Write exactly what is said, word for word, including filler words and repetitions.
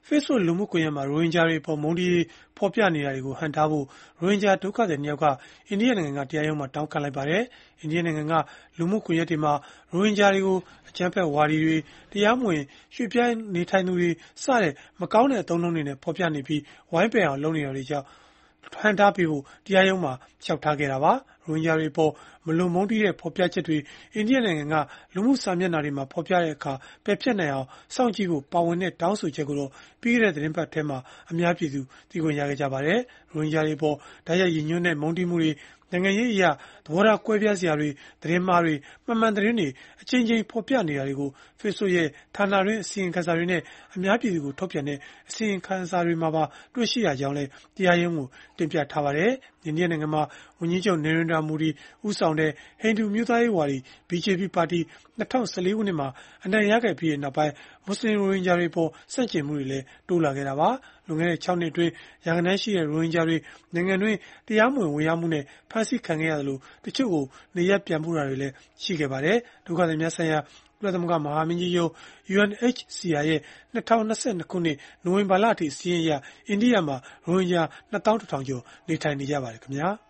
Facebook လူမှုကွန်ရက်မှာရိုဟင်ဂျာတွေအပေါ်မုန်းတီးဖော်ပြနေတာတွေကိုဟန့်တားဖို့ရိုဟင်ဂျာဒုက္ခသည်နှစ်ယောက်ကအိန္ဒိယနိုင်ငံကတရားရုံးမှာတောင်းခံလိုက်ပါတယ်။အိန္ဒိယနိုင်ငံကလူမှုကွန်ရက်တွေမှာရိုဟင်ဂျာတွေကိုအကြမ်းဖက်ဝါဒီတွေတရားမဝင်ရွှေ့ပြောင်းနေထိုင်သူတွေစတဲ့မကောင်းတဲ့အသုံးအနှုန်းတွေနဲ့ဖော်ပြနေပြီးဝိုင်းပယ်အောင်လုပ်နေတာတွေကြောင့်ဟန်တားပေးဖို့တရားရုံးမှာလျှောက်ထားခဲ့တာပါ။ရိုဟင်ဂျာတွေပေါ်မလွန်မုန်းတီးတဲ့ဖော်ပြချက်တွေအိန္ဒိယနိုင်ငံကလူမှုစာမျက်နှာတွေမှာဖော်ပြတဲ့အခါပယ်ဖျက်နိုင်အောင်စောင့်ကြည့်ဖို့ပါဝင်တဲ့တောင်းဆိုချက်ကိုတော့ပြီးခဲ့တဲ့သတင်းပတ်ထဲမှာအများပြည်သူသိခွင့်ရခဲ့ကြပါတယ်။ရိုဟင်ဂျာတွေပေါ်တိုက်ရိုက်ရည်ညွှန်းတဲ့မုန်းတီးမှုတွေနိုင်ငံရေးအရာသဘောထားကွဲပြားစရာတွေသတင်းမှားတွေမှန်မှန်သတင်းတွေအချင်းချင်းဖော်ပြနေတာတွေကို Facebook ရဲ့ဌာနတွင်းအစီရင်ခံစာတွေနဲ့အများပြည်သူကိုထုတ်ပြန်တဲ့အစီရင်ခံစာတွေမှာပါတွေ့ရှိရကြောင်းလည်းတရားရုံးကိုတင်ပြထားပါတယ်။အိန္ဒိယနိုင်ငံမှာဝန်ကြီးချုပ်နေရိန်ဒရာမိုဒီဦးဆောင်တဲ့ဟိန္ဒူမျိုးသားရေးဝါဒီ ဘီဂျေပီ ပါတီ၂၀၁၄ခုနှစ်မှာအနိုင်ရခဲ့ပြီးနောက်ပိုင်းမွတ်စလင်ရိုဟင်ဂျာတွေပေါ်ဆန့်ကျင်မှုတွေလည်းတိုးလာခဲ့တာပါ။လွန်ခဲ့တဲ့၆နှစ်အတွင်းရာဂဏန်းရှိတဲ့ရိုဟင်ဂျာတွေနိုင်ငံတွင်းတရားမဝင်ဝင်ရောက်မှုနဲ့ဖမ်းဆီးခံခဲ့ရသလိုတချို့ကိုနေရပ်ပြန်ပို့တာတွေလည်းရှိခဲ့ပါတယ်။ဒုက္ခသည်များဆိုင်ရာကုလသမဂ္ဂမဟာမင်းကြီးရုံး ယူအန် အိတ်ချ် စီ အာ ရဲ့၂၀၂၂ခုနှစ်နိုဝင်ဘာလအထိစာရင်းအရအိန္ဒိယမှာရိုဟင်ဂျာနှစ်သောင်းတစ်ထောင်ကျော်နေထိုင်နေကြပါတယ်ခင်ဗျာ။